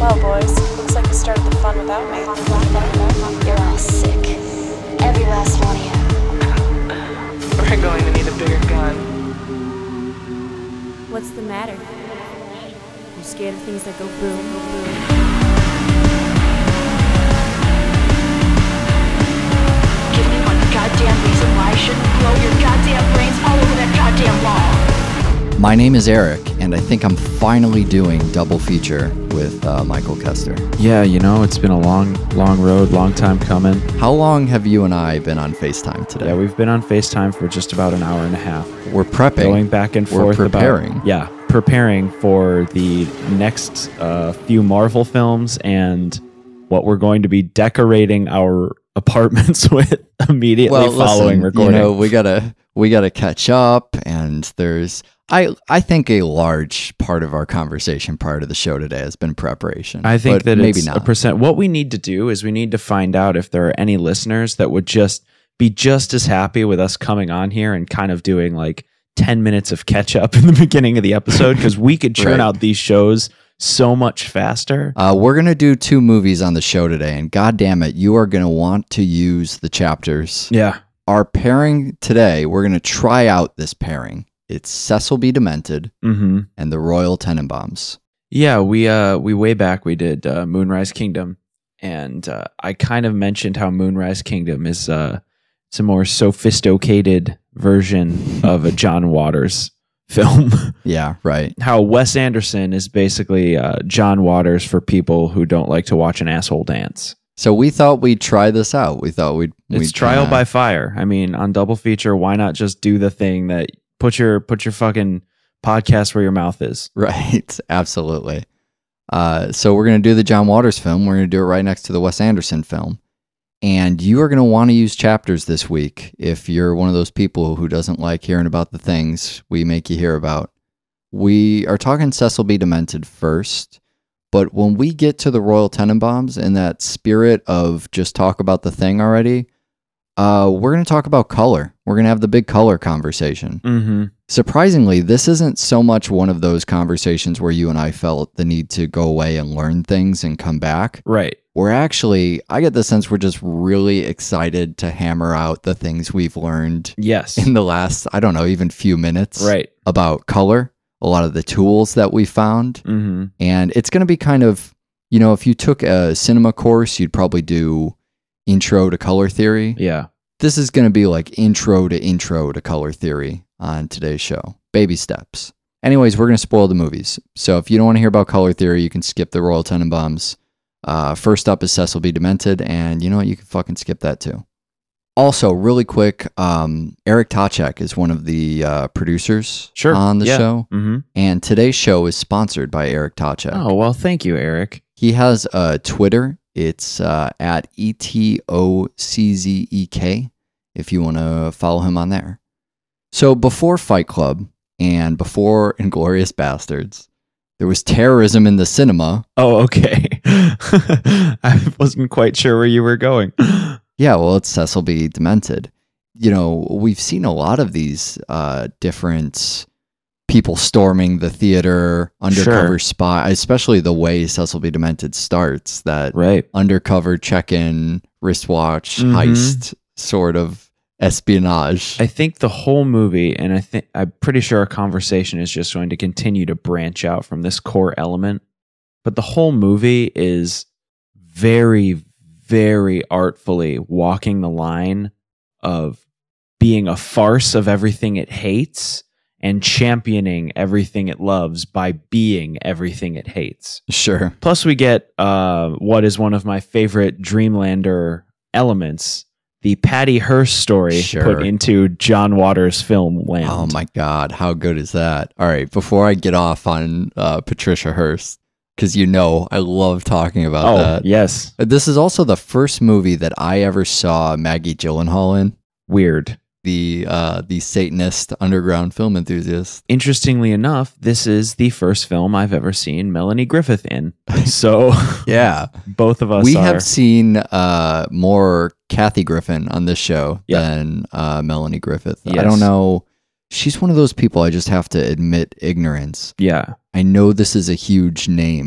Well, boys, looks like you started the fun without me. You're all sick. Every last one of you. We're going to need a bigger gun. What's the matter? You scared of things that go boom, boom? Give me one goddamn reason why I shouldn't blow your goddamn brains all over that goddamn wall. My name is Eric, and I think I'm finally doing double feature with Michael Kester. Yeah, it's been a long road, long time coming. How long have you and I been on FaceTime today? Yeah, we've been on FaceTime for just about an hour and a half. We're prepping. Going back and forth. We're preparing. Preparing for the next few Marvel films and what we're going to be decorating our apartments with immediately following recording. We gotta catch up, and there's I think a large part of our conversation prior to the show today has been preparation. I think that maybe it's not. a percent. What we need to do is we need to find out if there are any listeners that would just be just as happy with us coming on here and kind of doing like 10 minutes of catch up in the beginning of the episode, because we could churn out these shows so much faster. We're going to do 2 movies on the show today, and God damn it, you are going to want to use the chapters. Yeah. Our pairing today, we're going to try out this pairing. It's Cecil B. Demented and the Royal Tenenbaums. Yeah, we way back we did Moonrise Kingdom, and I kind of mentioned how Moonrise Kingdom is it's a more sophisticated version of a John Waters film. Yeah, right. How Wes Anderson is basically John Waters for people who don't like to watch an asshole dance. So we thought we'd try this out. We thought we'd trial by fire. I mean, on double feature, why not just do the thing that put your fucking podcast where your mouth is? Right, absolutely. So we're going to do the John Waters film. We're going to do it right next to the Wes Anderson film. And you are going to want to use chapters this week if you're one of those people who doesn't like hearing about the things we make you hear about. We are talking Cecil B. Demented first, but when we get to the Royal Tenenbaums in that spirit of just talk about the thing already, we're going to talk about color. We're going to have the big color conversation. Mm-hmm. Surprisingly, this isn't so much one of those conversations where you and I felt the need to go away and learn things and come back. Right. We're actually, I get the sense we're just really excited to hammer out the things we've learned in the last, I don't know, even few minutes about color, a lot of the tools that we found. Mm-hmm. And it's going to be kind of, if you took a cinema course, you'd probably do intro to color theory. Yeah. This is going to be like intro to color theory on today's show. Baby steps. Anyways, we're going to spoil the movies. So if you don't want to hear about color theory, you can skip the Royal Tenenbaums. First up is Cecil B. Demented, and you know what? You can fucking skip that too. Also, really quick, Eric Tachek is one of the producers on the show. Mm-hmm. And today's show is sponsored by Eric Tachek. Oh, well, thank you, Eric. He has a Twitter. It's at ETOCZEK if you want to follow him on there. So before Fight Club and before Inglourious Bastards, there was terrorism in the cinema. Oh, okay. I wasn't quite sure where you were going. Yeah, well, it's Cecil B. Demented. We've seen a lot of these different people storming the theater, undercover spy, especially the way Cecil B. Demented starts, that undercover check-in, wristwatch, heist sort of espionage. I think the whole movie, and I'm pretty sure our conversation is just going to continue to branch out from this core element, but the whole movie is very, very artfully walking the line of being a farce of everything it hates and championing everything it loves by being everything it hates. Sure. Plus we get what is one of my favorite Dreamlander elements, the Patty Hearst story put into John Waters' film land. Oh my God, how good is that? All right, before I get off on Patricia Hearst, because I love talking about that. Yes. This is also the first movie that I ever saw Maggie Gyllenhaal in. Weird. The Satanist underground film enthusiast. Interestingly enough, this is the first film I've ever seen Melanie Griffith in. So yeah, both of us we have seen more Kathy Griffin on this show than Melanie Griffith. Yes. I don't know. She's one of those people I just have to admit ignorance. Yeah. I know this is a huge name.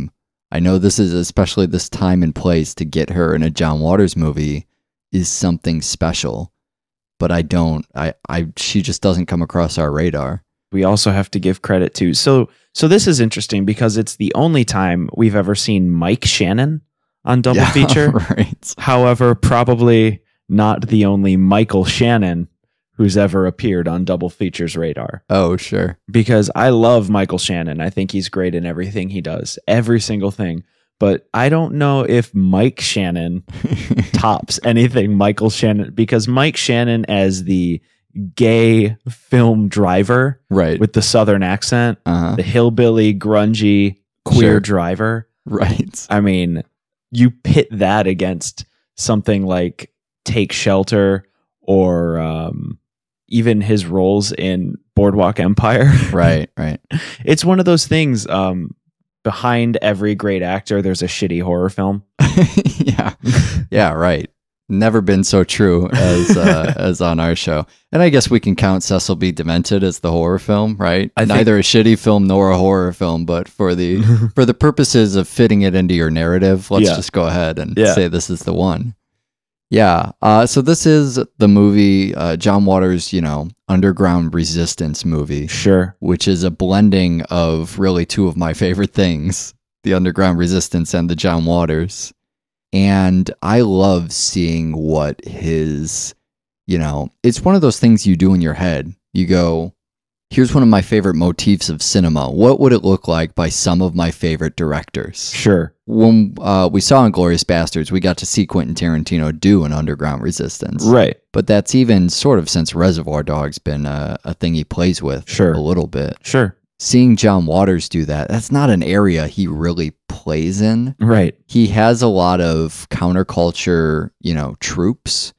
I know this is, especially this time and place, to get her in a John Waters movie is something special. But she just doesn't come across our radar. We also have to give credit to. So this is interesting because it's the only time we've ever seen Mike Shannon on Double Feature. Right. However, probably not the only Michael Shannon who's ever appeared on Double Feature's radar. Oh, sure. Because I love Michael Shannon. I think he's great in everything he does, every single thing. But I don't know if Mike Shannon tops anything Michael Shannon, because Mike Shannon as the gay film driver, right, with the Southern accent, the hillbilly, grungy, queer driver. Right. I mean, you pit that against something like Take Shelter or even his roles in Boardwalk Empire. Right. It's one of those things. Behind every great actor, there's a shitty horror film. Yeah, right. Never been so true as on our show. And I guess we can count Cecil B. Demented as the horror film, right? Neither a shitty film nor a horror film, but for the purposes of fitting it into your narrative, let's just go ahead and say this is the one. Yeah. So this is the movie, John Waters, Underground Resistance movie. Sure. Which is a blending of really two of my favorite things, the Underground Resistance and the John Waters. And I love seeing what his, it's one of those things you do in your head. You go, here's one of my favorite motifs of cinema. What would it look like by some of my favorite directors? Sure. When we saw Inglourious Bastards, we got to see Quentin Tarantino do an Underground Resistance. Right. But that's even sort of since Reservoir Dogs been a thing he plays with a little bit. Sure. Seeing John Waters do that's not an area he really plays in. Right. He has a lot of counterculture, tropes,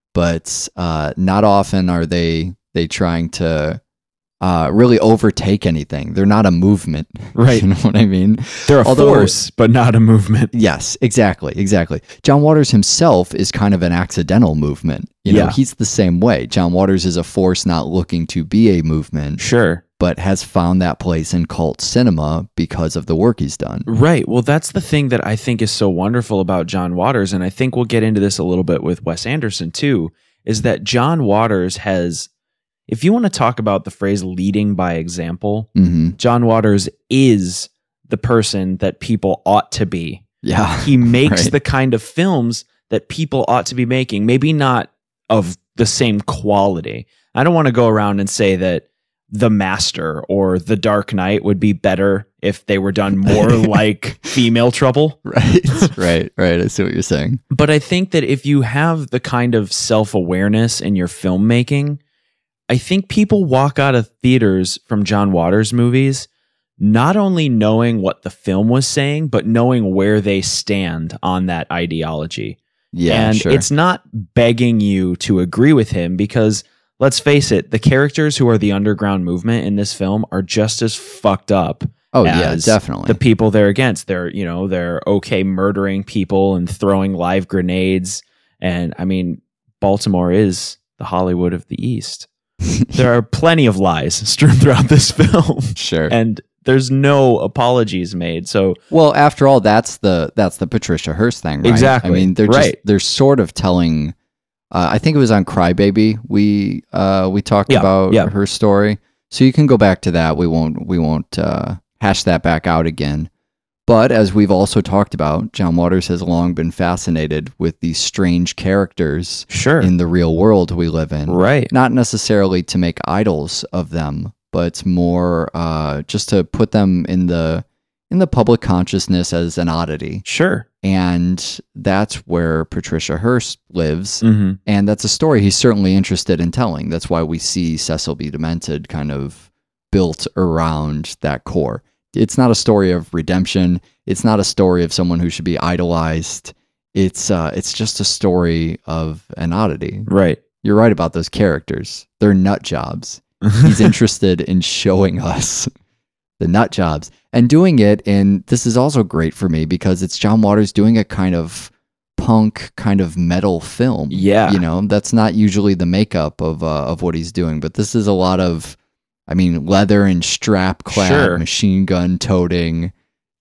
but not often are they trying to really overtake anything. They're not a movement. Right. You know what I mean? They're a force, but not a movement. Yes, exactly. John Waters himself is kind of an accidental movement. He's the same way. John Waters is a force not looking to be a movement. Sure. But has found that place in cult cinema because of the work he's done. Right. Well, that's the thing that I think is so wonderful about John Waters, and I think we'll get into this a little bit with Wes Anderson too, is that John Waters has, if you want to talk about the phrase leading by example, John Waters is the person that people ought to be. Yeah. He makes the kind of films that people ought to be making, maybe not of the same quality. I don't want to go around and say that The Master or The Dark Knight would be better if they were done more like Female Trouble. Right. I see what you're saying. But I think that if you have the kind of self-awareness in your filmmaking, I think people walk out of theaters from John Waters movies not only knowing what the film was saying, but knowing where they stand on that ideology. Yeah, and it's not begging you to agree with him, because let's face it, the characters who are the underground movement in this film are just as fucked up. Oh yeah, definitely. The people they're against, they're okay murdering people and throwing live grenades. And I mean, Baltimore is the Hollywood of the East. There are plenty of lies strewn throughout this film. Sure. And there's no apologies made. So, well, after all, that's the Patricia Hearst thing, right? Exactly. I mean, they're sort of telling. I think it was on Crybaby. We talked about her story, so you can go back to that. We won't hash that back out again. But as we've also talked about, John Waters has long been fascinated with these strange characters in the real world we live in. Right. Not necessarily to make idols of them, but more just to put them in the public consciousness as an oddity. Sure. And that's where Patricia Hearst lives. Mm-hmm. And that's a story he's certainly interested in telling. That's why we see Cecil B. Demented kind of built around that core. It's not a story of redemption. It's not a story of someone who should be idolized. It's just a story of an oddity. Right. You're right about those characters. They're nut jobs. He's interested in showing us the nut jobs and doing it. And this is also great for me because it's John Waters doing a kind of punk, kind of metal film. Yeah. That's not usually the makeup of what he's doing, but this is a lot of, leather and strap clad, machine gun toting,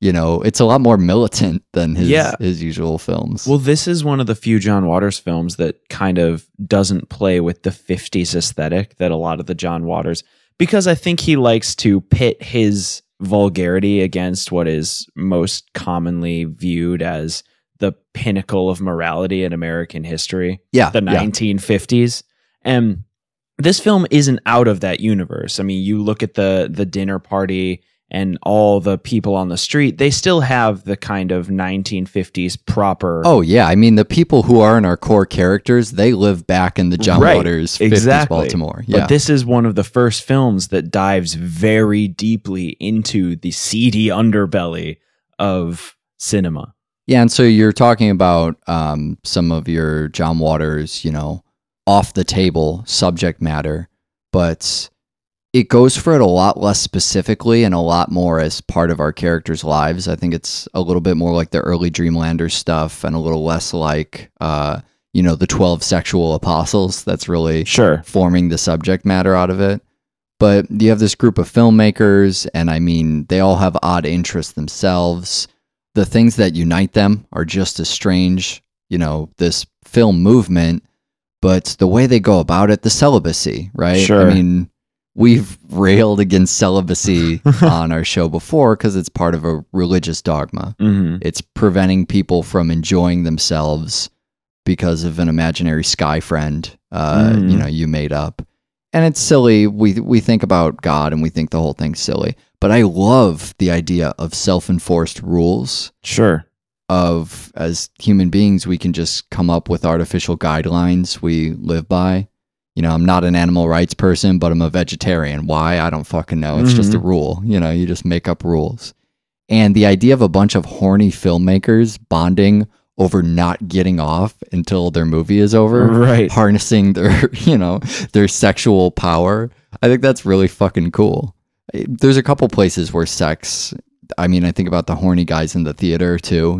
It's a lot more militant than Yeah. his usual films. Well, this is one of the few John Waters films that kind of doesn't play with the 50s aesthetic that a lot of the John Waters, because I think he likes to pit his vulgarity against what is most commonly viewed as the pinnacle of morality in American history, Yeah, the 1950s. And this film isn't out of that universe. I mean, you look at the dinner party and all the people on the street, they still have the kind of 1950s proper. Oh yeah, I mean the people who are in our core characters, they live back in the John Waters 50s Baltimore. Yeah. But this is one of the first films that dives very deeply into the seedy underbelly of cinema. Yeah, and so you're talking about some of your John Waters, off the table subject matter, but it goes for it a lot less specifically and a lot more as part of our characters' lives. I think it's a little bit more like the early Dreamlander stuff and a little less like, the 12 sexual apostles. That's really forming the subject matter out of it. But you have this group of filmmakers, and I mean, they all have odd interests themselves. The things that unite them are just as strange, this film movement, but the way they go about it, the celibacy, right? Sure. I mean, we've railed against celibacy on our show before because it's part of a religious dogma. Mm-hmm. It's preventing people from enjoying themselves because of an imaginary sky friend, you made up. And it's silly. We think about God and we think the whole thing's silly. But I love the idea of self-enforced rules. Sure. Of, as human beings, we can just come up with artificial guidelines we live by. I'm not an animal rights person, but I'm a vegetarian. Why? I don't fucking know. It's just a rule. You just make up rules. And the idea of a bunch of horny filmmakers bonding over not getting off until their movie is over, right? Harnessing their, their sexual power. I think that's really fucking cool. There's a couple places where sex, I mean, I think about the horny guys in the theater too,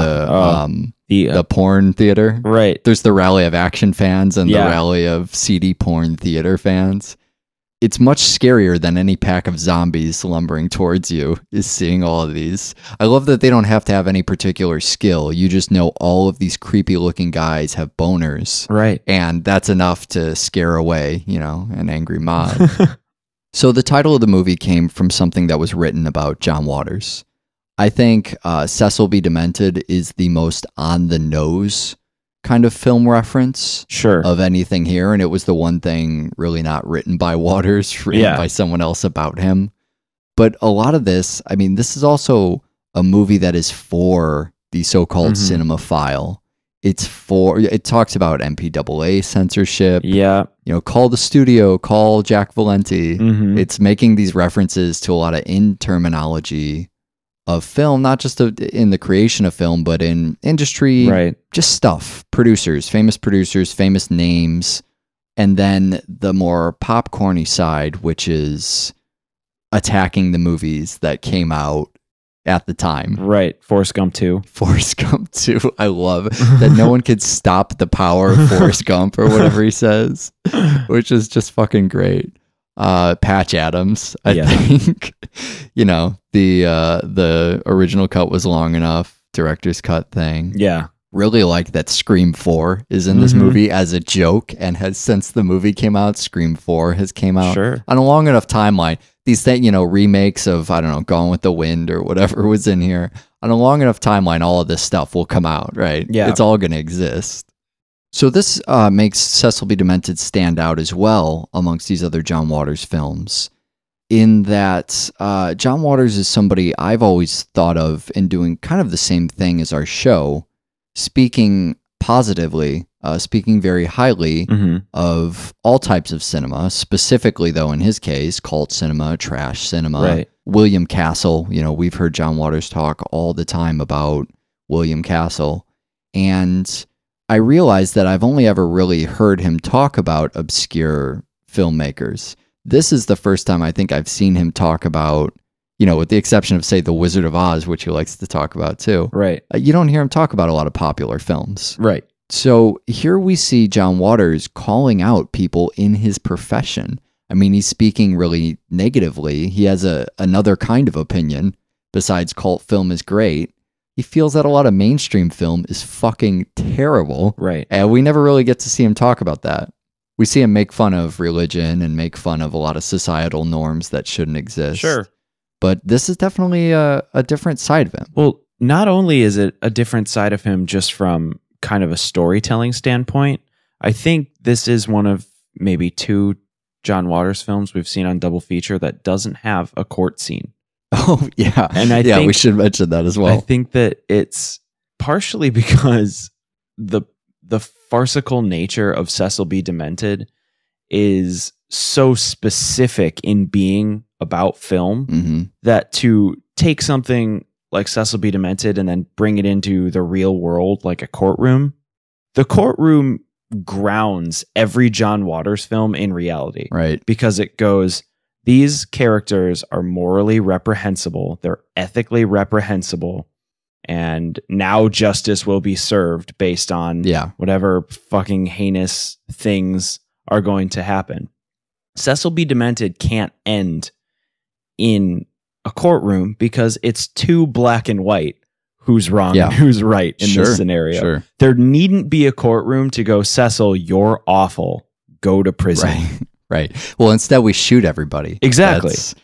the porn theater. Right. There's the rally of action fans and the rally of CD porn theater fans. It's much scarier than any pack of zombies lumbering towards you is seeing all of these. I love that they don't have to have any particular skill. You just know all of these creepy looking guys have boners. Right. And that's enough to scare away, an angry mob. So the title of the movie came from something that was written about John Waters. I think Cecil B. Demented is the most on-the-nose kind of film reference of anything here, and it was the one thing really not written by Waters, written by someone else about him. But a lot of this, I mean, this is also a movie that is for the so-called cinemaphile. It talks about MPAA censorship. Yeah. Call the studio, call Jack Valenti. Mm-hmm. It's making these references to a lot of in terminology of film, not just in the creation of film, but in industry, just stuff, famous producers, famous names. And then the more popcorny side, which is attacking the movies that came out at the time. Right. Forrest Gump 2. Forrest Gump 2. I love that no one could stop the power of Forrest Gump or whatever he says, which is just fucking great. Patch Adams, I think, the original cut was long enough, director's cut thing. Yeah. Really like that Scream 4 is in this movie as a joke, and has, since the movie came out, Scream 4 has came out on a long enough timeline. These remakes of, I don't know, Gone with the Wind or whatever was in here, on a long enough timeline, all of this stuff will come out, right? Yeah. It's all going to exist. So this makes Cecil B. Demented stand out as well amongst these other John Waters films, in that John Waters is somebody I've always thought of in doing kind of the same thing as our show, speaking positively, speaking very highly of all types of cinema, specifically, though, in his case, cult cinema, trash cinema. Right. William Castle, we've heard John Waters talk all the time about William Castle. And I realized that I've only ever really heard him talk about obscure filmmakers. This is the first time I think I've seen him talk about, with the exception of, say, The Wizard of Oz, which he likes to talk about too. Right. You don't hear him talk about a lot of popular films. Right. So here we see John Waters calling out people in his profession. I mean, he's speaking really negatively. He has another kind of opinion besides cult film is great, he feels that a lot of mainstream film is fucking terrible. Right. And we never really get to see him talk about that. We see him make fun of religion and make fun of a lot of societal norms that shouldn't exist. Sure. But this is definitely a different side of him. Well, not only is it a different side of him just from kind of a storytelling standpoint, I think this is one of maybe 2 John Waters films we've seen on Double Feature that doesn't have a court scene. Oh, yeah. And I yeah, think, we should mention that as well. I think that it's partially because the farcical nature of Cecil B. Demented is so specific in being about film that to take something like Cecil B. Demented and then bring it into the real world, like a courtroom, the courtroom grounds every John Waters film in reality. Right. Because it goes, these characters are morally reprehensible, they're ethically reprehensible, and now justice will be served based on whatever fucking heinous things are going to happen. Cecil B. Demented can't end in a courtroom because it's too black and white who's wrong and who's right in this scenario. Sure. There needn't be a courtroom to go, Cecil, you're awful. Go to prison. Right. Right. Well, instead we shoot everybody. Exactly. That's,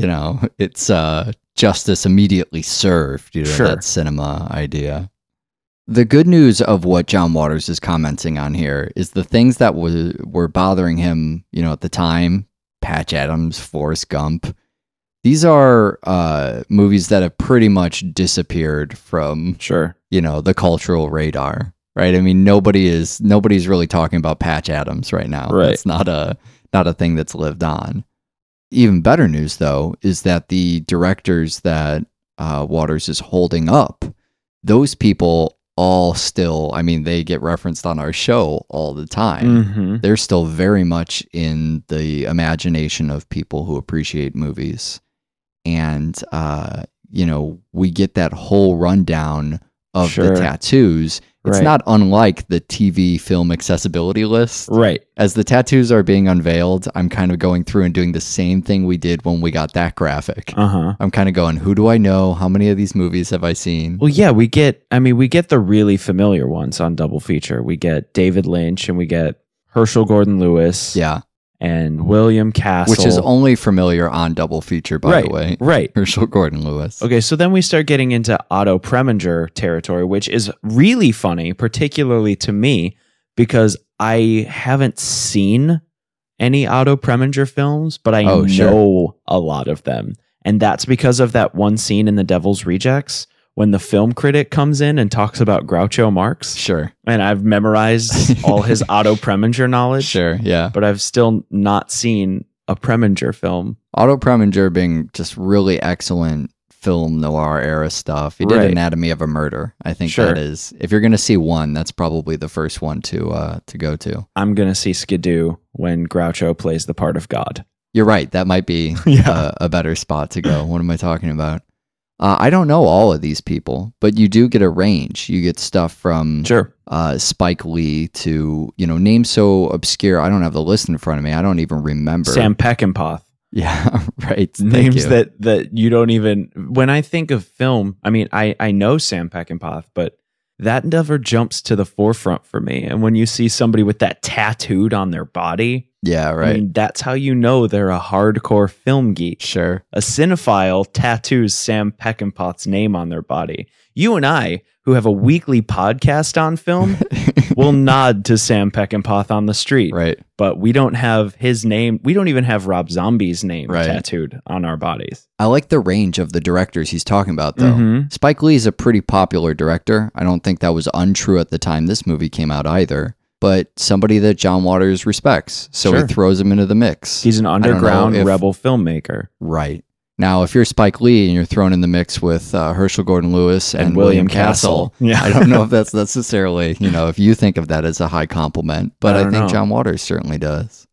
it's justice immediately served. That cinema idea. The good news of what John Waters is commenting on here is the things that were bothering him, at the time, Patch Adams, Forrest Gump. These are movies that have pretty much disappeared from the cultural radar, right? I mean, nobody's really talking about Patch Adams right now. Right. It's not a thing that's lived on. Even better news, though, is that the directors that Waters is holding up, those people all still, they get referenced on our show all the time. They're still very much in the imagination of people who appreciate movies. And, we get that whole rundown of the tattoos. It's not unlike the TV film accessibility list. Right. As the tattoos are being unveiled, I'm kind of going through and doing the same thing we did when we got that graphic. I'm kind of going, who do I know? How many of these movies have I seen? Well, yeah, we get the really familiar ones on Double Feature. We get David Lynch and we get Herschel Gordon Lewis. Yeah. And William Castle. Which is only familiar on Double Feature, by the way. Right. Herschel Gordon Lewis. Okay, so then we start getting into Otto Preminger territory, which is really funny, particularly to me, because I haven't seen any Otto Preminger films, but I know a lot of them. And that's because of that one scene in The Devil's Rejects when the film critic comes in and talks about Groucho Marx. Sure. And I've memorized all his Otto Preminger knowledge. Sure, yeah. But I've still not seen a Preminger film. Otto Preminger being just really excellent film noir era stuff. He did Anatomy of a Murder. I think that is, if you're going to see one, that's probably the first one to go to. I'm going to see Skidoo when Groucho plays the part of God. You're right. That might be a better spot to go. What am I talking about? I don't know all of these people, but you do get a range. You get stuff from Spike Lee to, names so obscure. I don't have the list in front of me. I don't even remember. Sam Peckinpah. Yeah, right. Names that you don't even... When I think of film, I know Sam Peckinpah, but that never jumps to the forefront for me. And when you see somebody with that tattooed on their body... Yeah, right. That's how you know they're a hardcore film geek. Sure. A cinephile tattoos Sam Peckinpah's name on their body. You and I, who have a weekly podcast on film, will nod to Sam Peckinpah on the street. Right. But we don't have his name. We don't even have Rob Zombie's name tattooed on our bodies. I like the range of the directors he's talking about, though. Spike Lee is a pretty popular director. I don't think that was untrue at the time this movie came out either. But somebody that John Waters respects. So he throws him into the mix. He's an underground rebel filmmaker. Right. Now, if you're Spike Lee and you're thrown in the mix with Herschel Gordon Lewis and William Castle, I don't know if that's necessarily, if you think of that as a high compliment, but I think John Waters certainly does.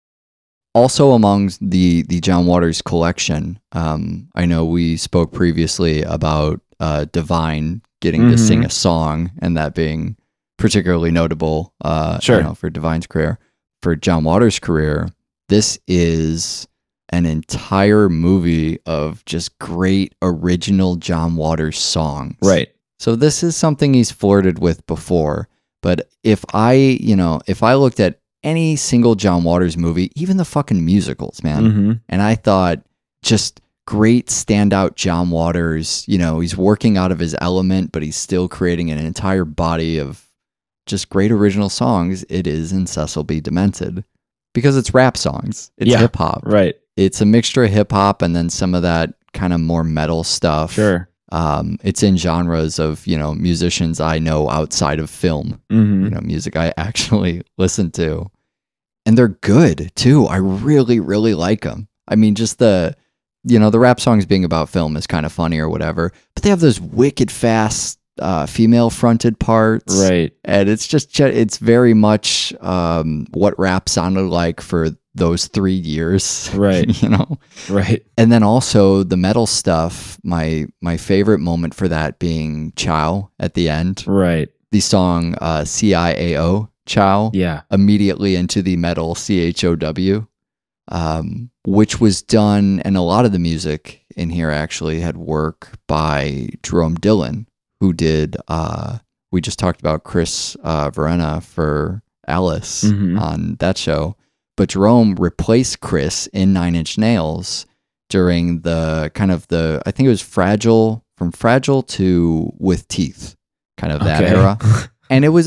Also among the John Waters collection, I know we spoke previously about Divine getting to sing a song and that being particularly notable for Divine's career. For John Waters' career, this is an entire movie of just great original John Waters songs. Right. So this is something he's flirted with before. But if I looked at any single John Waters movie, even the fucking musicals, man, Mm-hmm. and I thought just great standout John Waters, he's working out of his element, but he's still creating an entire body of just great original songs. It is In Cecil B. Demented because it's rap songs. It's hip hop. Right. It's a mixture of hip hop and then some of that kind of more metal stuff. Sure. It's in genres of, musicians I know outside of film, Mm-hmm. music I actually listen to. And they're good too. I really, really like them. I mean, just the rap songs being about film is kind of funny or whatever, but they have those wicked fast female fronted parts. Right. And it's very much what rap sounded like for those 3 years. Right. Right. And then also the metal stuff, my favorite moment for that being Chow at the end. Right. The song CIAO, Chow, Yeah. immediately into the metal CHOW, which was done, and a lot of the music in here actually had work by Jerome Dillon, who did, we just talked about Chris Verena for Alice Mhm. on that show. But Jerome replaced Chris in Nine Inch Nails during the I think it was from Fragile to With Teeth, kind of that Okay. era. And it was,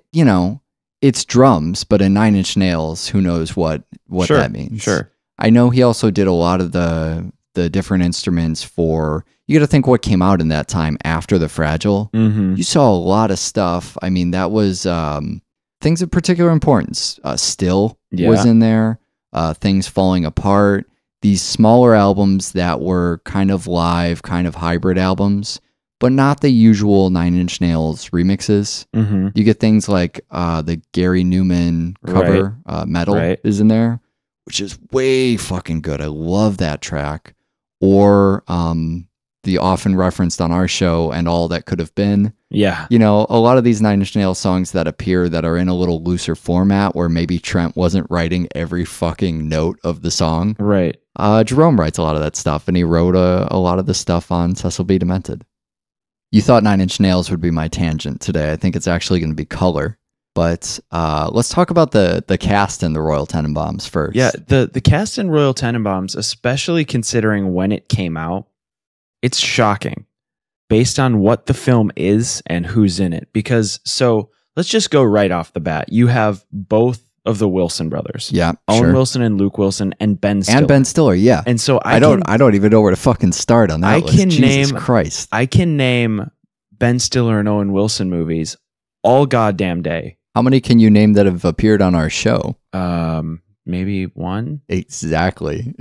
it's drums, but in Nine Inch Nails, who knows what Sure. that means. Sure. I know he also did a lot of the different instruments for, you got to think what came out in that time after the Fragile. Mm-hmm. You saw a lot of stuff. I mean, that was things of particular importance. Still was in there. Things Falling Apart. These smaller albums that were kind of live, kind of hybrid albums, but not the usual Nine Inch Nails remixes. Mm-hmm. You get things like the Gary Newman cover, Metal, Right. is in there, which is way fucking good. I love that track. Or the often referenced on our show, And All That Could Have Been. Yeah. A lot of these Nine Inch Nails songs that appear that are in a little looser format where maybe Trent wasn't writing every fucking note of the song. Right. Jerome writes a lot of that stuff, and he wrote a lot of the stuff on Cecil B. Demented. You thought Nine Inch Nails would be my tangent today. I think it's actually going to be color. But let's talk about the cast in the Royal Tenenbaums first. Yeah. The cast in Royal Tenenbaums, especially considering when it came out, it's shocking based on what the film is and who's in it. So let's just go right off the bat. You have both of the Wilson brothers. Yeah, Owen sure. Wilson and Luke Wilson and Ben Stiller. And Ben Stiller, yeah. And so I don't even know where to fucking start on that I list. can Jesus name- Christ. I can name Ben Stiller and Owen Wilson movies all goddamn day. How many can you name that have appeared on our show? Maybe one. Exactly.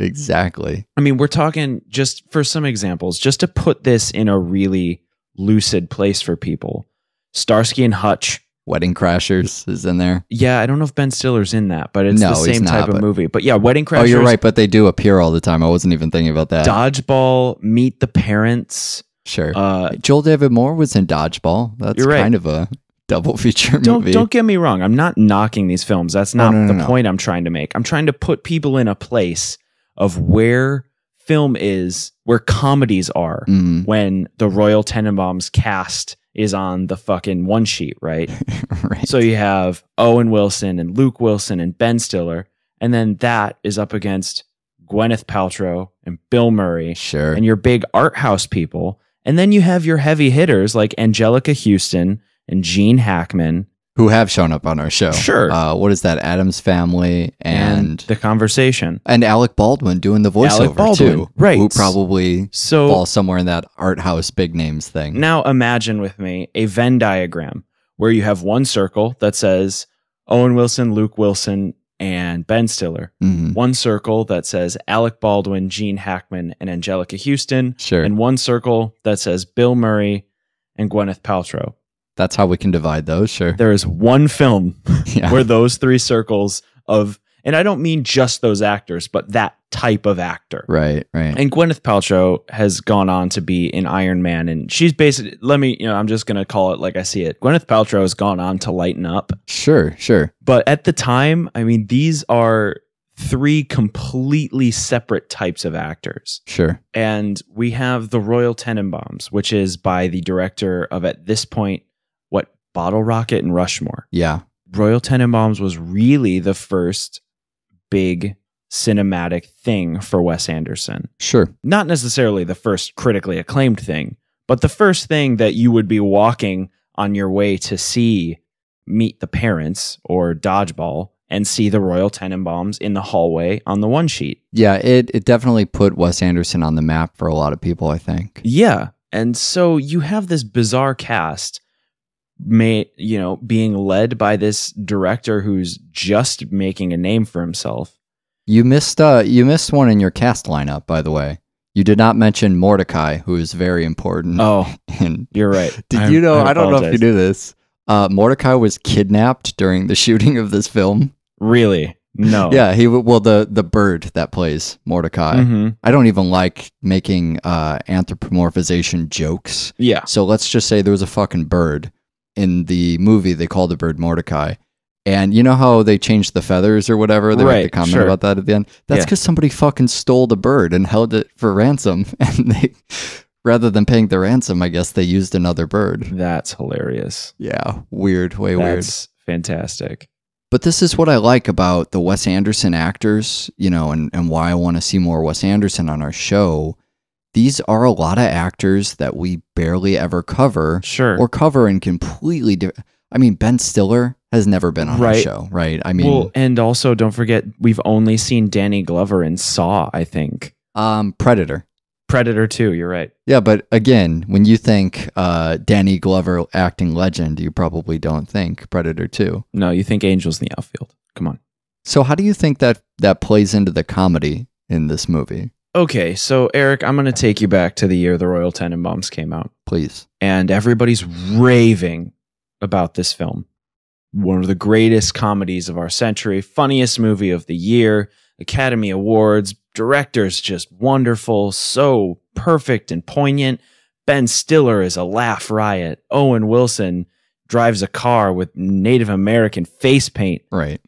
I mean, we're talking, just for some examples, just to put this in a really lucid place for people. Starsky and Hutch. Wedding Crashers is in there. Yeah, I don't know if Ben Stiller's in that, but it's No, the he's same not, type of but- movie. But yeah, Wedding Crashers. Oh, you're right, but they do appear all the time. I wasn't even thinking about that. Dodgeball, Meet the Parents. Sure. Uh, Joel David Moore was in Dodgeball. That's You're right. kind of a double feature Don't movie. get me wrong. I'm not knocking these films. That's not No, the no. point I'm trying to make. I'm trying to put people in a place of where film is, where comedies are, Mm, when the Royal Tenenbaums cast is on the fucking one sheet, right? right. So you have Owen Wilson and Luke Wilson and Ben Stiller, and then that is up against Gwyneth Paltrow and Bill Murray Sure. and your big art house people. And then you have your heavy hitters like Angelica Houston and Gene Hackman Who have shown up on our show. Sure. What is that? Adam's Family and The Conversation. and Alec Baldwin doing the voiceover Alec Baldwin, too. right. Who probably So falls somewhere in that art house big names thing. now imagine with me a Venn diagram where you have one circle that says Owen Wilson, Luke Wilson, and Ben Stiller. Mhm. One circle that says Alec Baldwin, Gene Hackman, and Angelica Houston. Sure. And one circle that says Bill Murray and Gwyneth Paltrow. That's how we can divide those. Sure. There is one film Yeah. where those three circles of, and I don't mean just those actors, but that type of actor. Right. And Gwyneth Paltrow has gone on to be in Iron Man, and she's basically, I'm just going to call it like I see it. Gwyneth Paltrow has gone on to lighten up. Sure. But at the time, I mean, these are three completely separate types of actors. Sure. And we have the Royal Tenenbaums, which is by the director of, at this point, Bottle Rocket and Rushmore. Yeah. Royal Tenenbaums was really the first big cinematic thing for Wes Anderson. Sure. Not necessarily the first critically acclaimed thing, but the first thing that you would be walking on your way to see Meet the Parents or Dodgeball and see the Royal Tenenbaums in the hallway on the one sheet. Yeah, it definitely put Wes Anderson on the map for a lot of people, I think. Yeah. And so you have this bizarre cast being led by this director who's just making a name for himself. You missed one in your cast lineup, by the way. You did not mention Mordecai, who is very important. Oh, And you're right. did you know? I don't know if you apologize. knew this. Mordecai was kidnapped during the shooting of this film. Really? No. Yeah, the bird that plays Mordecai. Mhm. I don't even like making anthropomorphization jokes. Yeah. So let's just say there was a fucking bird in the movie. They called the bird Mordecai. And you know how they changed the feathers or whatever? They make the Right, comment sure. about that at the end. That's Yeah. because somebody fucking stole the bird and held it for ransom. And they, rather than paying the ransom, I guess they used another bird. That's hilarious. Yeah, weird, way weird. That's fantastic. But this is what I like about the Wes Anderson actors, and why I want to see more Wes Anderson on our show. These are a lot of actors that we barely ever cover. Sure. Or cover in completely different. I mean, Ben Stiller has never been on our Right. show, right? I mean, Well, and also don't forget, we've only seen Danny Glover in Saw, I think. Predator. Predator 2, you're right. Yeah, but again, when you think Danny Glover acting legend, you probably don't think Predator 2. No, you think Angels in the Outfield. Come on. So how do you think that plays into the comedy in this movie? Okay, so Eric, I'm going to take you back to the year the Royal Tenenbaums came out. Please. And everybody's raving about this film. One of the greatest comedies of our century, funniest movie of the year, Academy Awards, director's just wonderful, so perfect and poignant. Ben Stiller is a laugh riot. Owen Wilson drives a car with Native American face paint. Right.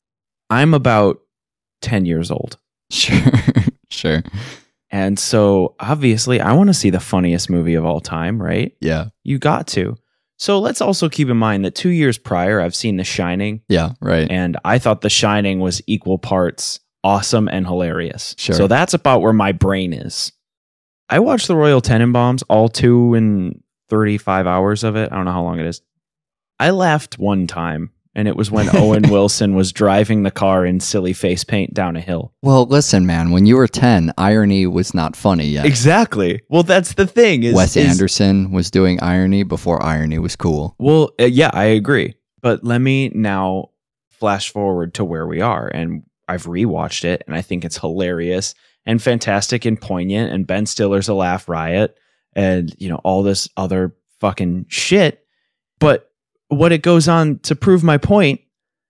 I'm about 10 years old. Sure. Sure. And so obviously I want to see the funniest movie of all time, right? Yeah. You got to. So let's also keep in mind that 2 years prior, I've seen The Shining, Yeah. Right. and I thought The Shining was equal parts awesome and hilarious. Sure. So that's about where my brain is. I watched The Royal Tenenbaums, all 2 and 35 hours of it. I don't know how long it is. I laughed one time, and it was when Owen Wilson was driving the car in silly face paint down a hill. Well, listen, man, when you were 10, irony was not funny yet. Exactly. Well, that's the thing. Wes Anderson was doing irony before irony was cool. Well, yeah, I agree. But let me now flash forward to where we are. And I've rewatched it, and I think it's hilarious and fantastic and poignant. And Ben Stiller's a laugh riot, and all this other fucking shit. But what it goes on to prove my point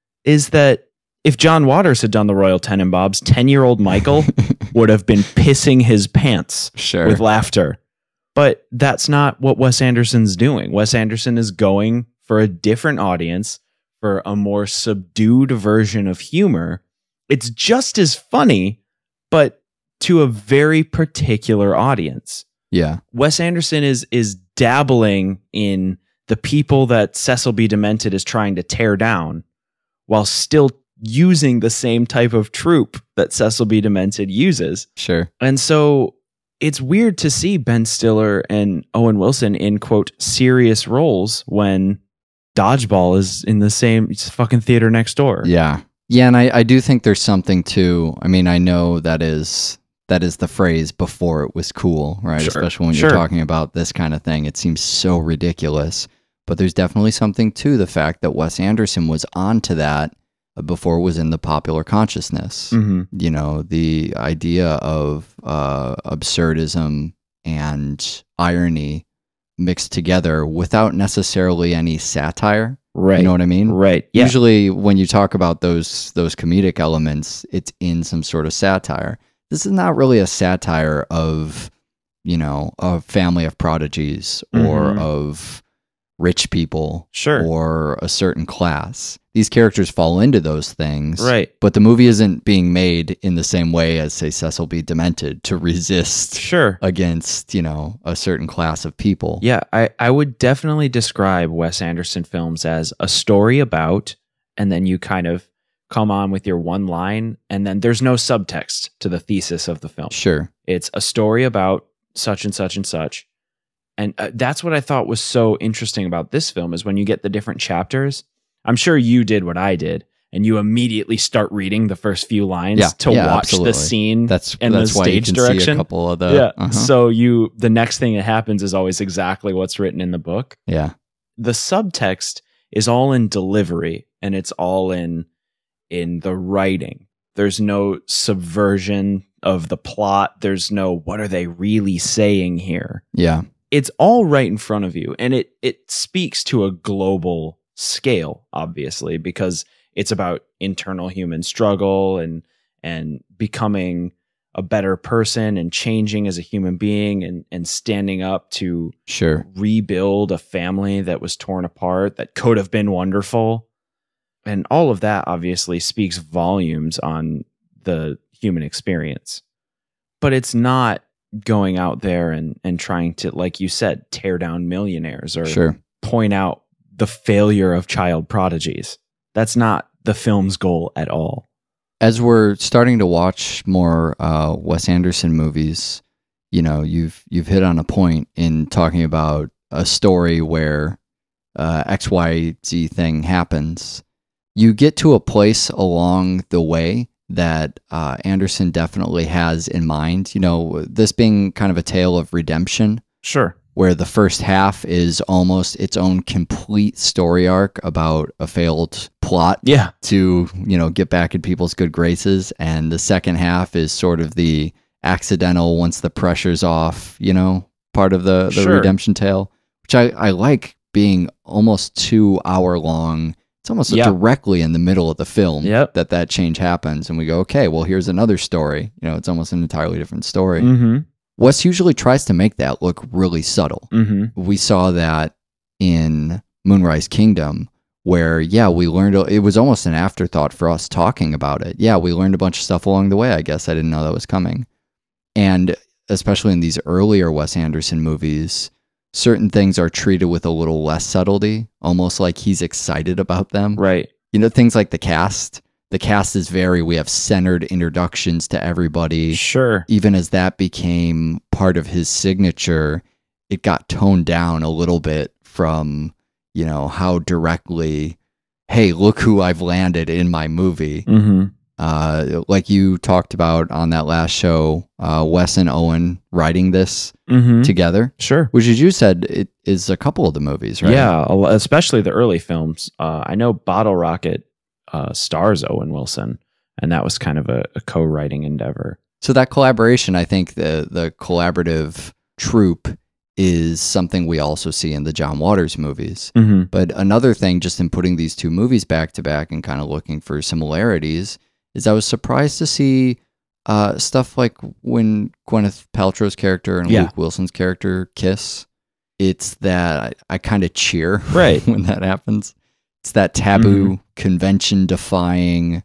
is that if John Waters had done the Royal Tenenbaums, 10-year-old Michael would have been pissing his pants Sure. with laughter. But that's not what Wes Anderson's doing. Wes Anderson is going for a different audience, for a more subdued version of humor. It's just as funny, but to a very particular audience. Yeah. Wes Anderson is dabbling in the people that Cecil B. Demented is trying to tear down, while still using the same type of trope that Cecil B. Demented uses. Sure. And so it's weird to see Ben Stiller and Owen Wilson in, quote, serious roles when Dodgeball is in the same fucking theater next door. Yeah. Yeah, and I do think there's something to, I mean, I know that is the phrase before it was cool, right? Sure. Especially when Sure. you're talking about this kind of thing. It seems so ridiculous. But there's definitely something to the fact that Wes Anderson was onto that before it was in the popular consciousness. Mm-hmm. The idea of absurdism and irony mixed together without necessarily any satire. Right. You know what I mean? Right. Yeah. Usually when you talk about those comedic elements, it's in some sort of satire. This is not really a satire of, a family of prodigies or Mhm. of rich people Sure. or a certain class. These characters fall into those things. Right. But the movie isn't being made in the same way as, say, Cecil B. Demented to resist Sure. against, a certain class of people. Yeah, I would definitely describe Wes Anderson films as a story about, and then you kind of come on with your one line, and then there's no subtext to the thesis of the film. Sure. It's a story about such and such and such. And that's what I thought was so interesting about this film is when you get the different chapters. I'm sure you did what I did, and you immediately start reading the first few lines to watch absolutely. the scene That's and the why you stage can direction. see a couple of the So the next thing that happens is always exactly what's written in the book. yeah. The subtext is all in delivery, and it's all in the writing. There's no subversion of the plot. There's no what are they really saying here. Yeah. It's all right in front of you, and it speaks to a global scale, obviously, because it's about internal human struggle and becoming a better person and changing as a human being and standing up to Sure. rebuild a family that was torn apart that could have been wonderful. And all of that obviously speaks volumes on the human experience. But it's not going out there and trying to, like you said, tear down millionaires or Sure. point out the failure of child prodigies. That's not the film's goal at all. As we're starting to watch more Wes Anderson movies, you've hit on a point in talking about a story where XYZ thing happens. You get to a place along the way that Anderson definitely has in mind. This being kind of a tale of redemption, Sure. where the first half is almost its own complete story arc about a failed plot Yeah. to, get back in people's good graces. And the second half is sort of the accidental, once the pressure's off, part of the Sure. redemption tale, which I like being almost 2 hour long. It's almost Yep. directly in the middle of the film Yep. that change happens. And we go, okay, well, here's another story. It's almost an entirely different story. Mm-hmm. Wes usually tries to make that look really subtle. Mm-hmm. We saw that in Moonrise Kingdom, where, we learned, it was almost an afterthought for us talking about it. Yeah, we learned a bunch of stuff along the way. I guess I didn't know that was coming. And especially in these earlier Wes Anderson movies, certain things are treated with a little less subtlety, almost like he's excited about them. Right. Things like the cast. The cast is we have centered introductions to everybody. Sure. Even as that became part of his signature, it got toned down a little bit from, how directly, hey, look who I've landed in my movie. Mm-hmm. Like you talked about on that last show, Wes and Owen writing this Mm-hmm. together, Sure. which, as you said, it is a couple of the movies, right? Yeah, especially the early films. I know Bottle Rocket stars Owen Wilson, and that was kind of a co-writing endeavor. So that collaboration, I think the collaborative troupe is something we also see in the John Waters movies. Mm-hmm. But another thing, just in putting these two movies back to back and kind of looking for similarities, is I was surprised to see stuff like when Gwyneth Paltrow's character and Yeah. Luke Wilson's character kiss. It's that I kind of cheer Right. when that happens. It's that taboo, convention-defying,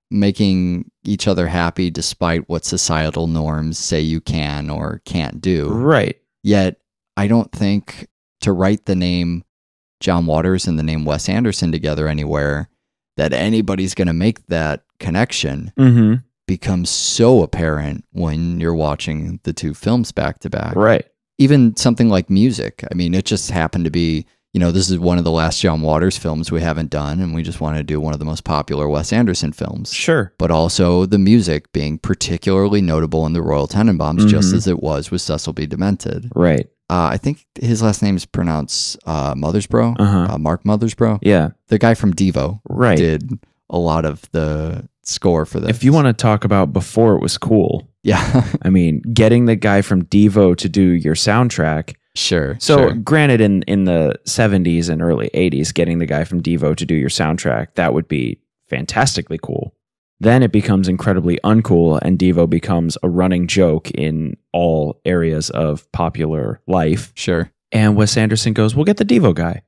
making each other happy despite what societal norms say you can or can't do. Right. Yet, I don't think to write the name John Waters and the name Wes Anderson together anywhere, that anybody's going to make that connection Mm-hmm. becomes so apparent when you're watching the two films back to back. Right. Even something like music. I mean, it just happened to be, this is one of the last John Waters films we haven't done, and we just want to do one of the most popular Wes Anderson films. Sure. But also the music being particularly notable in the Royal Tenenbaums, just as it was with Cecil B. Demented. Right. I think his last name is pronounced Mothersbaugh, Uh-huh. Mark Mothersbaugh. Yeah. The guy from Devo Right. did a lot of the score for this. If you want to talk about before it was cool, Yeah, I mean, getting the guy from Devo to do your soundtrack. sure. So sure. granted, in the 70s and early 80s, getting the guy from Devo to do your soundtrack, that would be fantastically cool. Then it becomes incredibly uncool, and Devo becomes a running joke in all areas of popular life. Sure. And Wes Anderson goes, we'll get the Devo guy.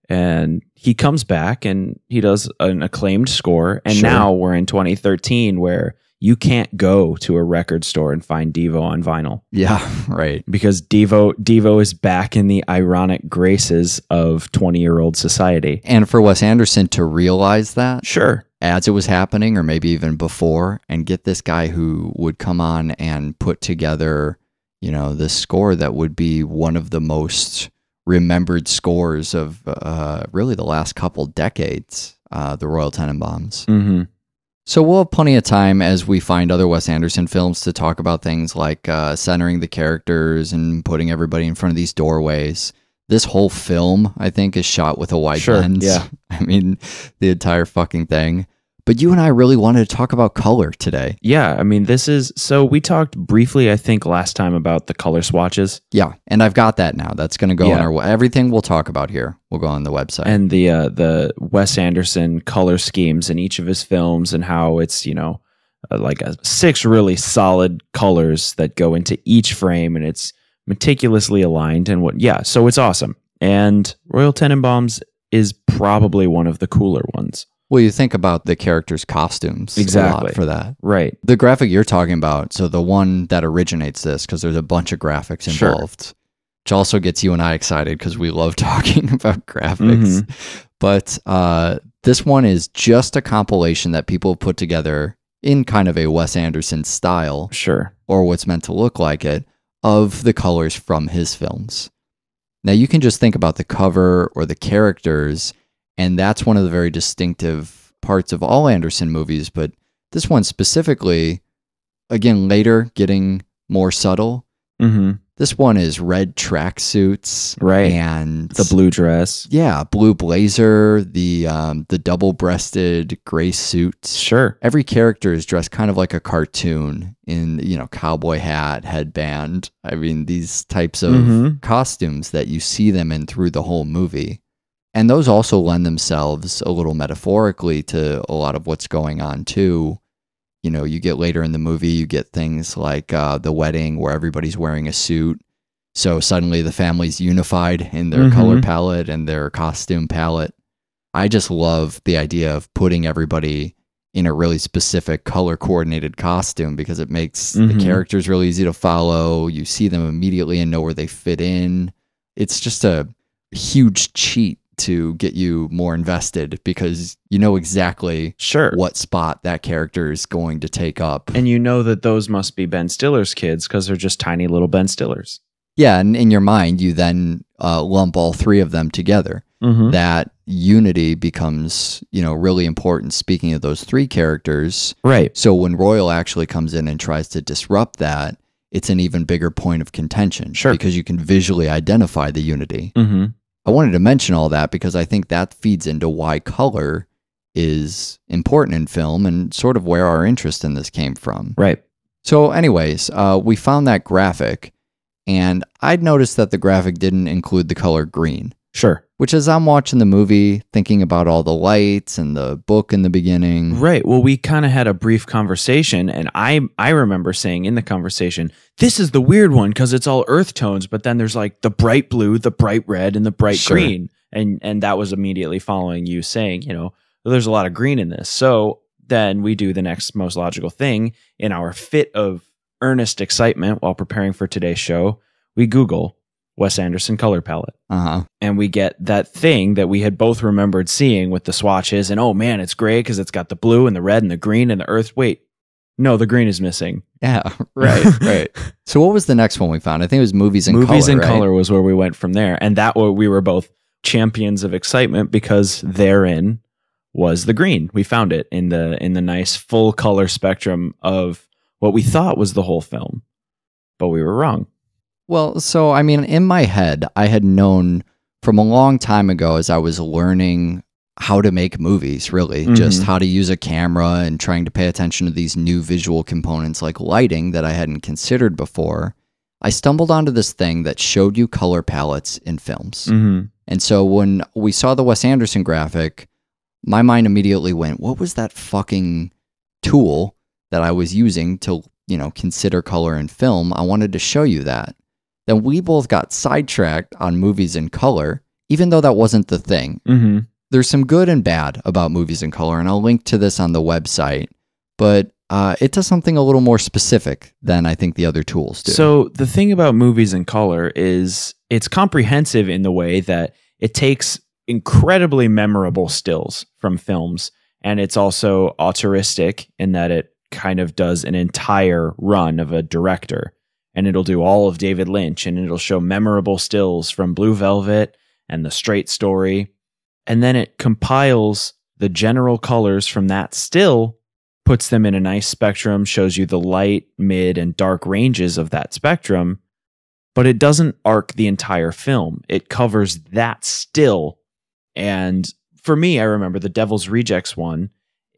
And he comes back and he does an acclaimed score. And Sure. now we're in 2013 where you can't go to a record store and find Devo on vinyl Yeah, right. because Devo is back in the ironic graces of 20-year-old society. And for Wes Anderson to realize that Sure. as it was happening, or maybe even before, and get this guy who would come on and put together, this score that would be one of the most remembered scores of really the last couple decades, the Royal Tenenbaums. Mm-hmm. So we'll have plenty of time as we find other Wes Anderson films to talk about things like centering the characters and putting everybody in front of these doorways. This whole film, I think, is shot with a wide Sure, lens. yeah. I mean, the entire fucking thing. But you and I really wanted to talk about color today. Yeah, I mean, so we talked briefly, I think, last time about the color swatches Yeah, and I've got that now. That's going to go Yeah. on everything we'll talk about here. We'll go on the website. and the Wes Anderson color schemes in each of his films and how it's, like 6 really solid colors that go into each frame and it's meticulously aligned and so it's awesome. And Royal Tenenbaums is probably one of the cooler ones. Well, you think about the characters' costumes a Exactly. lot for that. Right. The graphic you're talking about, so the one that originates this, because there's a bunch of graphics Sure. involved, which also gets you and I excited because we love talking about graphics. Mm-hmm. But this one is just a compilation that people put together in kind of a Wes Anderson style, Sure. or what's meant to look like it, of the colors from his films. Now, you can just think about the cover or the characters, and that's one of the very distinctive parts of all Anderson movies, but this one specifically, again, later getting more subtle. Mm-hmm. This one is red tracksuits, Right. and The blue dress. yeah, blue blazer, the double-breasted gray suits. Sure. Every character is dressed kind of like a cartoon in, cowboy hat, headband. I mean, these types of Mhm. costumes that you see them in through the whole movie. And those also lend themselves a little metaphorically to a lot of what's going on too. You get later in the movie, you get things like the wedding where everybody's wearing a suit. So suddenly the family's unified in their Mhm. color palette and their costume palette. I just love the idea of putting everybody in a really specific color coordinated costume because it makes the Mhm. characters really easy to follow. You see them immediately and know where they fit in. It's just a huge cheat to get you more invested because you know exactly Sure. what spot that character is going to take up. And you know that those must be Ben Stiller's kids because they're just tiny little Ben Stillers. Yeah, and in your mind, you then lump all three of them together. Mm-hmm. That unity becomes, really important. Speaking of those three characters, Right. so when Royal actually comes in and tries to disrupt that, it's an even bigger point of contention. Sure. Because you can visually identify the unity. Mm-hmm. I wanted to mention all that because I think that feeds into why color is important in film and sort of where our interest in this came from. Right. So anyways, we found that graphic, and I'd noticed that the graphic didn't include the color green, Sure. which as I'm watching the movie, thinking about all the lights and the book in the beginning. Right. Well, we kind of had a brief conversation, and I remember saying in the conversation, this is the weird one because it's all earth tones, but then there's like the bright blue, the bright red, and the bright Sure. green. And that was immediately following you saying, there's a lot of green in this. So then we do the next most logical thing in our fit of earnest excitement while preparing for today's show. We Google Wes Anderson color palette. Uh-huh. And we get that thing that we had both remembered seeing with the swatches. And oh man, it's great because it's got the blue and the red and the green and the earth. Wait, no, the green is missing. Yeah, right. So what was the next one we found? I think it was movies in color. Movies in right? color was where we went from there. And that we were both champions of excitement because therein was the green. We found it in the nice full color spectrum of what we thought was the whole film, but we were wrong. Well, so I mean, in my head, I had known from a long time ago as I was learning how to make movies, really, just Mhm. how to use a camera and trying to pay attention to these new visual components like lighting that I hadn't considered before. I stumbled onto this thing that showed you color palettes in films. Mm-hmm. And so when we saw the Wes Anderson graphic, my mind immediately went, what was that fucking tool that I was using to, consider color in film? I wanted to show you that. Then we both got sidetracked on movies in color even though that wasn't the thing. Mm-hmm. There's some good and bad about movies in color, and I'll link to this on the website, but it does something a little more specific than I think the other tools do. So the thing about movies in color is it's comprehensive in the way that it takes incredibly memorable stills from films, and it's also auteuristic in that it kind of does an entire run of a director, and it'll do all of David Lynch, and it'll show memorable stills from Blue Velvet and The Straight Story, and then it compiles the general colors from that still, puts them in a nice spectrum, shows you the light, mid, and dark ranges of that spectrum, but it doesn't arc the entire film. It covers that still. And for me, I remember the Devil's Rejects one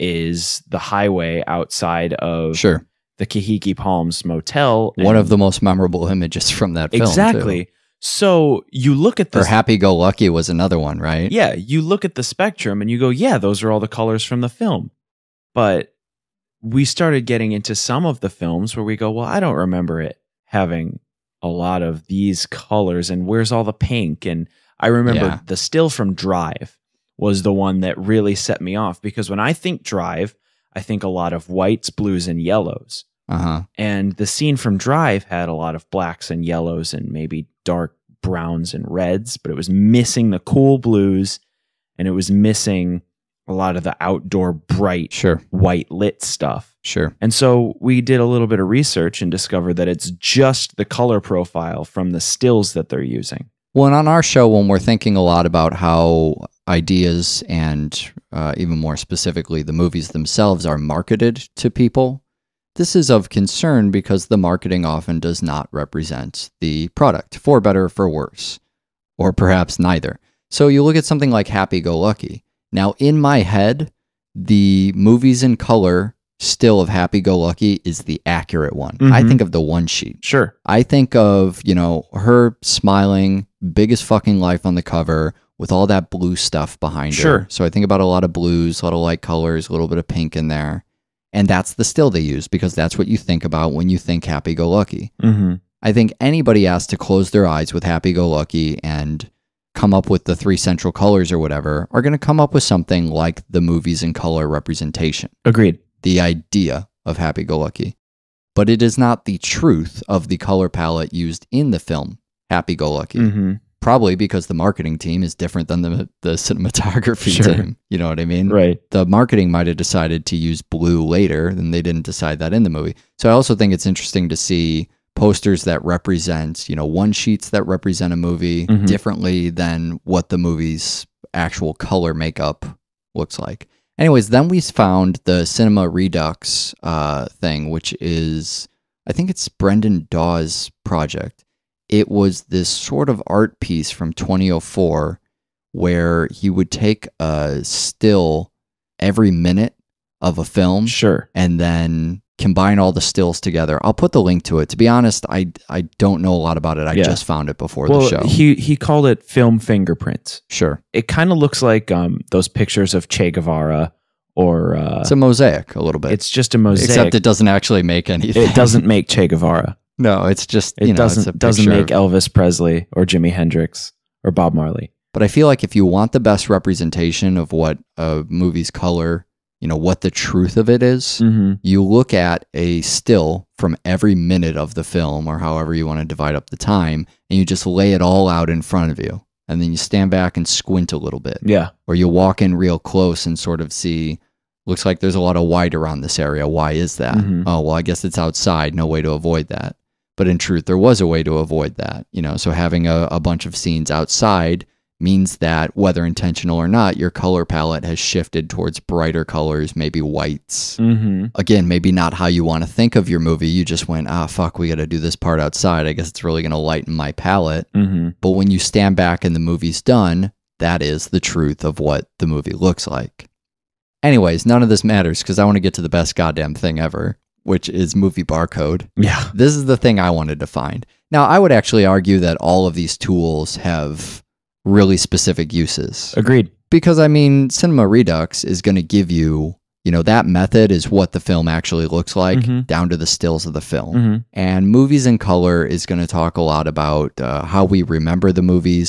is the highway outside of Sure. the Kahiki Palms Motel. One of the most memorable images from that film. Exactly. Too. So you look at Or this. Happy Go Lucky was another one, right? Yeah, you look at the spectrum and you go, yeah, those are all the colors from the film. But we started getting into some of the films where we go, well, I don't remember it having a lot of these colors, and where's all the pink? And I remember the still from Drive was the one that really set me off, because when I think Drive, I think a lot of whites, blues, and yellows. Uh-huh. And the scene from Drive had a lot of blacks and yellows and maybe dark browns and reds, but it was missing the cool blues, and it was missing a lot of the outdoor bright Sure. white lit stuff. Sure. And so we did a little bit of research and discovered that it's just the color profile from the stills that they're using. Well, and on our show, when we're thinking a lot about how ideas and even more specifically the movies themselves are marketed to people, this is of concern because the marketing often does not represent the product, for better or for worse, or perhaps neither. So you look at something like Happy Go Lucky. Now, in my head, the movies in color still of Happy Go Lucky is the accurate one. I think of the one sheet. Sure. I think of, her smiling, biggest fucking life on the cover with all that blue stuff behind Sure. her. So I think about a lot of blues, a lot of light colors, a little bit of pink in there. And that's the still they use because that's what you think about when you think Happy Go Lucky. Mm-hmm. I think anybody asked to close their eyes with Happy Go Lucky and come up with the three central colors or whatever are going to come up with something like the movies in color representation. Agreed. The idea of Happy Go Lucky. But it is not the truth of the color palette used in the film Happy Go Lucky. Mm-hmm. Probably because the marketing team is different than the cinematography Sure. team. You know what I mean? Right. The marketing might have decided to use blue later, and they didn't decide that in the movie. So I also think it's interesting to see posters that represent, one sheets that represent a movie Mhm. differently than what the movie's actual color makeup looks like. Anyways, then we found the Cinema Redux thing, which is, I think it's Brendan Dawes' project. It was this sort of art piece from 2004 where he would take a still every minute of a film Sure. and then combine all the stills together. I'll put the link to it. To be honest, I don't know a lot about it. I Yeah. just found it before Well, the show. he called it film fingerprints. Sure. It kind of looks like those pictures of Che Guevara, or It's a mosaic a little bit. it's just a mosaic. Except it doesn't actually make anything. It doesn't make Che Guevara. No, it's just, It it's a doesn't picture make of- Elvis Presley or Jimi Hendrix or Bob Marley. But I feel like if you want the best representation of what a movie's color, what the truth of it is, Mm-hmm. you look at a still from every minute of the film or however you want to divide up the time, and you just lay it all out in front of you. And then you stand back and squint a little bit. Yeah. Or you walk in real close and sort of see, looks like there's a lot of white around this area. Why is that? Mhm. Oh, well, I guess it's outside. No way to avoid that. But in truth, there was a way to avoid that. So having a bunch of scenes outside means that whether intentional or not, your color palette has shifted towards brighter colors, maybe whites. Mm-hmm. Again, maybe not how you want to think of your movie. You just went, fuck, we got to do this part outside. I guess it's really going to lighten my palette. Mm-hmm. But when you stand back and the movie's done, that is the truth of what the movie looks like. Anyways, none of this matters because I want to get to the best goddamn thing ever, which is movie barcode. Yeah. This is the thing I wanted to find. Now, I would actually argue that all of these tools have really specific uses. Agreed. Because, Cinema Redux is going to give you, that method is what the film actually looks like Mhm. down to the stills of the film. Mm-hmm. And Movies in Color is going to talk a lot about how we remember the movies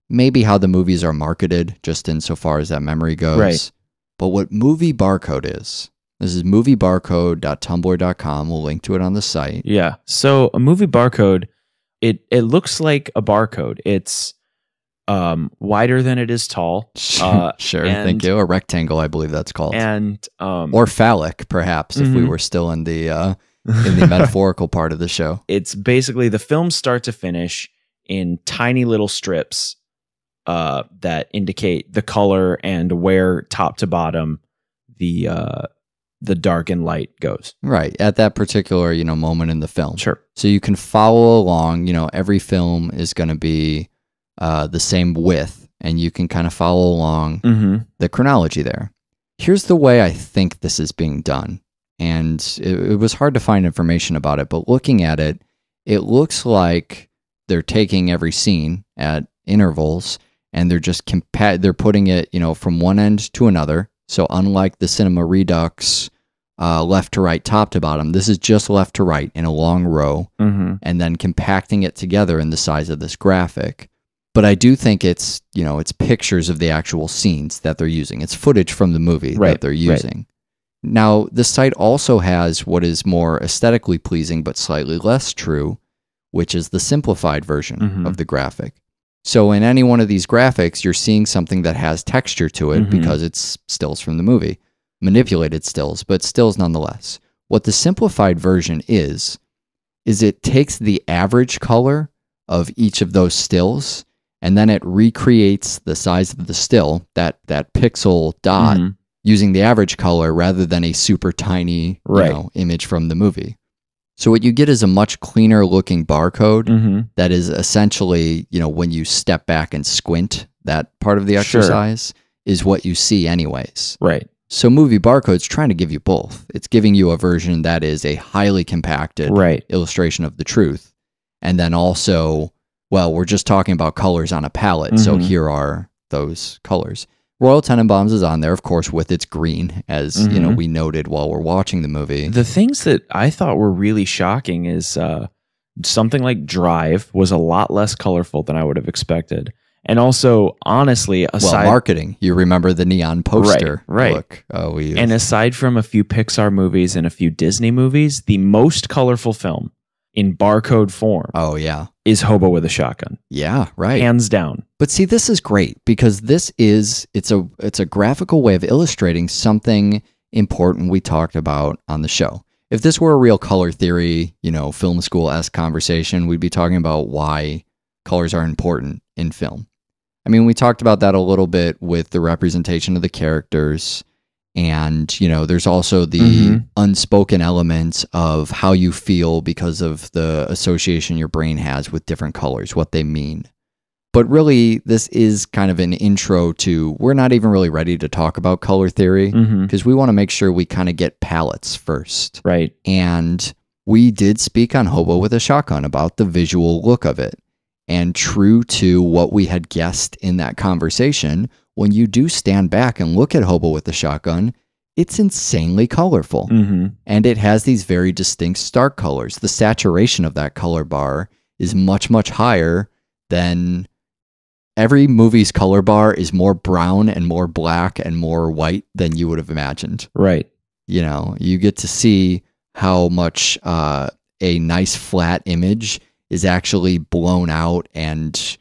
maybe how the movies are marketed, just insofar as that memory goes. Right. But what Movie Barcode is, this is moviebarcode.tumblr.com. We'll link to it on the site. Yeah. So a movie barcode, it looks like a barcode. It's wider than it is tall. Sure, thank you. A rectangle, I believe that's called. And or phallic, perhaps, if we were still in the metaphorical part of the show. It's basically the film start to finish in tiny little strips that indicate the color and where top to bottom the dark and light goes. Right, at that particular, moment in the film. Sure. So you can follow along, every film is going to be the same width, and you can kind of follow along the chronology there. Here's the way I think this is being done. And it was hard to find information about it, but looking at it, it looks like they're taking every scene at intervals and they're just they're putting it, from one end to another. So unlike the Cinema Redux left to right, top to bottom, this is just left to right in a long row, and then compacting it together in the size of this graphic. But I do think it's pictures of the actual scenes that they're using. It's footage from the movie that they're using. Right. Now, the site also has what is more aesthetically pleasing but slightly less true, which is the simplified version of the graphic. So in any one of these graphics, you're seeing something that has texture to it because it's stills from the movie. Manipulated stills, but stills nonetheless. What the simplified version is it takes the average color of each of those stills, and then it recreates the size of the still, that pixel dot, using the average color rather than a super tiny image from the movie. So what you get is a much cleaner looking barcode that is essentially, when you step back and squint, that part of the exercise is what you see anyways. Right. So Movie Barcode's trying to give you both. It's giving you a version that is a highly compacted illustration of the truth. And then also, well, we're just talking about colors on a palette. So here are those colors. Royal Tenenbaums is on there, of course, with its green, as we noted while we're watching the movie. The things that I thought were really shocking is something like Drive was a lot less colorful than I would have expected. And also, honestly, marketing. You remember the neon poster look. And aside from a few Pixar movies and a few Disney movies, the most colorful film in barcode form is Hobo with a Shotgun. Yeah, right. Hands down. But see, this is great because it's a graphical way of illustrating something important we talked about on the show. If this were a real color theory, film school-esque conversation, we'd be talking about why colors are important in film. I mean, we talked about that a little bit with the representation of the characters. And, there's also the unspoken elements of how you feel because of the association your brain has with different colors, what they mean. But really, this is kind of an intro to, we're not even really ready to talk about color theory because we want to make sure we kind of get palettes first. Right. And we did speak on Hobo with a Shotgun about the visual look of it. And true to what we had guessed in that conversation, when you do stand back and look at Hobo with the Shotgun, it's insanely colorful. And it has these very distinct stark colors. The saturation of that color bar is much, much higher than every movie's color bar is more brown and more black and more white than you would have imagined. Right. You get to see how much a nice flat image is actually blown out, and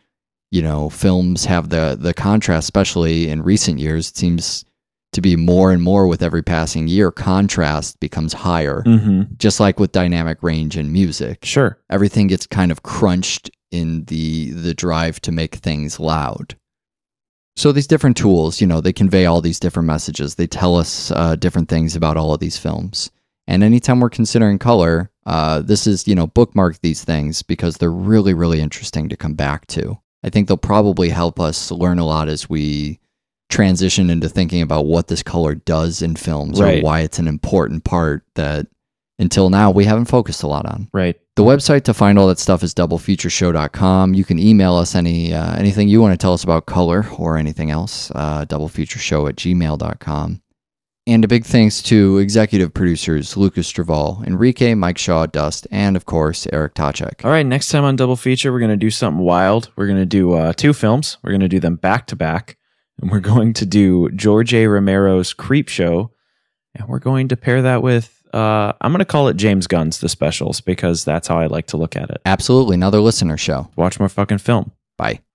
films have the contrast, especially in recent years. It seems to be more and more with every passing year, contrast becomes higher, just like with dynamic range in music. Sure. Everything gets kind of crunched in the drive to make things loud. So these different tools, they convey all these different messages. They tell us different things about all of these films. And anytime we're considering color, this is, bookmark these things because they're really, really interesting to come back to. I think they'll probably help us learn a lot as we transition into thinking about what this color does in films or why it's an important part that until now we haven't focused a lot on. Right. The website to find all that stuff is doublefutureshow.com. You can email us anything you want to tell us about color or anything else, doublefutureshow@gmail.com. And a big thanks to executive producers Lucas Straval, Enrique, Mike Shaw, Dust, and of course, Eric Tachek. All right, next time on Double Feature, we're going to do something wild. We're going to do 2 films. We're going to do them back to back. And we're going to do George A. Romero's Creepshow. And we're going to pair that with, I'm going to call it James Gunn's The Specials, because that's how I like to look at it. Absolutely. Another listener show. Watch more fucking film. Bye.